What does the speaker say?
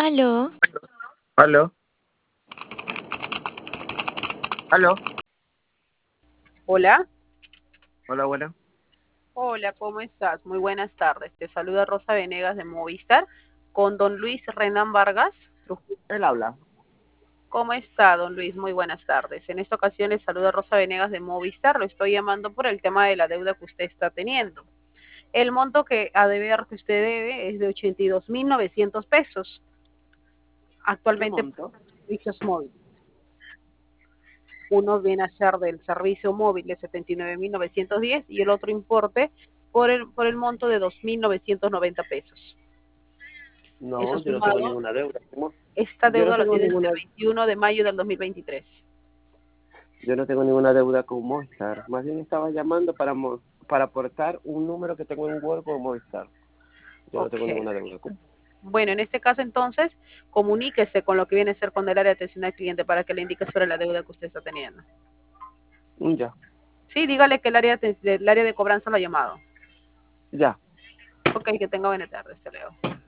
Aló, Aló, aló. Hola, Hola, buena. hola, ¿cómo estás? Muy buenas tardes. Te saluda Rosa Venegas de Movistar con don Luis Renan Vargas. Él habla. ¿Cómo está, don Luis? Muy buenas tardes. En esta ocasión le saluda Rosa Venegas de Movistar. Lo estoy llamando por el tema de la deuda que usted está teniendo. El monto que a deber que usted debe es de 82.900 pesos ¿Qué actualmente por monto? servicios móviles. Uno viene a ser del servicio móvil de 79.910 y el otro importe por el monto de 2.990 pesos. Eso No, yo no tengo sumado, ninguna deuda. ¿Cómo? esta Yo no deuda la tengo tiene desde ninguna, el 21 de mayo del 2023. yo no tengo ninguna deuda con Movistar. Más bien estaba llamando para aportar un número que tengo en Word con Movistar. Yo no Ok. tengo ninguna deuda con. Bueno, en este caso entonces, comuníquese con lo que viene a ser con el área de atención al cliente para que le indique sobre la deuda que usted está teniendo. Ya, Sí, dígale que el área de cobranza lo ha llamado. ya. Ok, que tenga buena tarde. Hasta luego.